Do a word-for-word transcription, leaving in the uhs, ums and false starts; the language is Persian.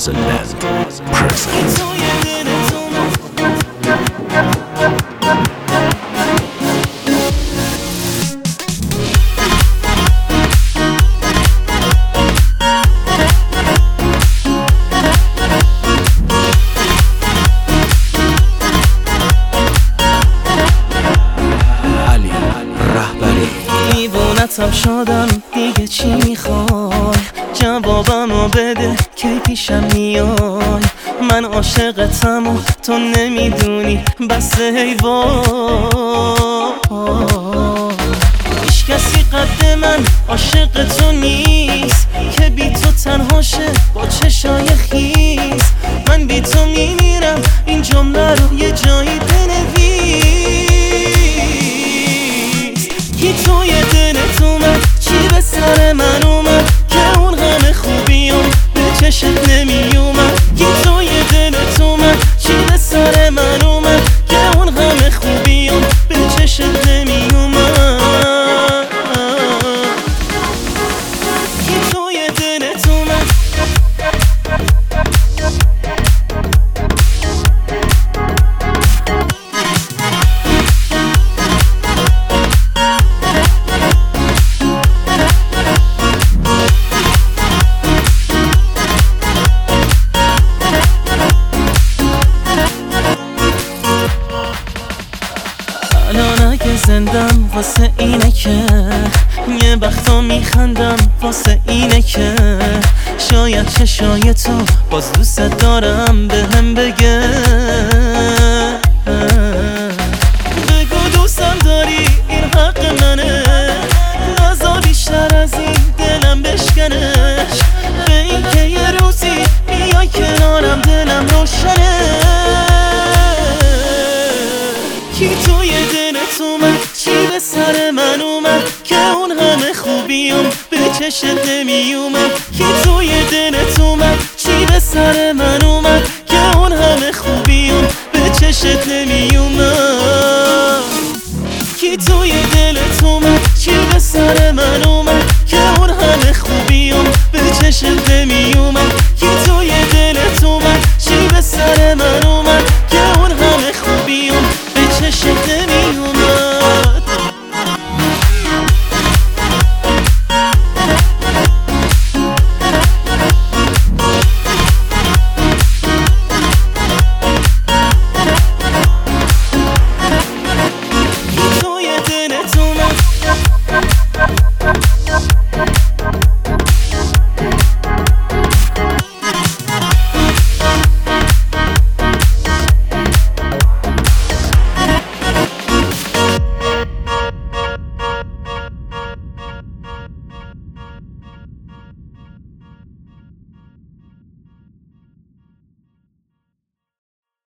Swaziland present. دیوونتم شدم دیگه چی میخوای؟ جوابمو بده کی پیشم میای؟ من عاشقتم و تو نمیدونی بس ای وای. هیچ کسی قد من عاشق تو نیست که بی تو تنهاشه با چشای خیس. من بی تو میمیرم این جمله رو یه جایی بنویس. کی توی دلت اومد؟ چی به سر من اومد که اون همه خوبیام به چشت نمی اومد؟ کی توی دلت اومد؟ چی به سر من اومد که اون همه خوبیام به چشت نمی اومد؟ کی توی دلت اومد؟ الان اگه زندم واسه اینه که یه وقتا میخندم واسه اینه که شاید چشای تو باز دوست دارم بهم بگه. بگو دوستم داری این حق منه، نزا بیشتر از این دلم بشکنش. به این که یه روزی بیای کنارم دلم روشنه. کی توی دلت اومد؟ چی به سر من اومد که اون همه خوبیام به چشت نمی اومد؟ کی توی دلت اومد؟ چی به سر من اومد که اون همه خوبیام به چشت نمی اومد؟ کی توی دلت اومد؟ چی به سر من اومد که اون همه خوبیام به چشت نمی اومد؟ کی توی دلت اومد؟ چی به سر من اومد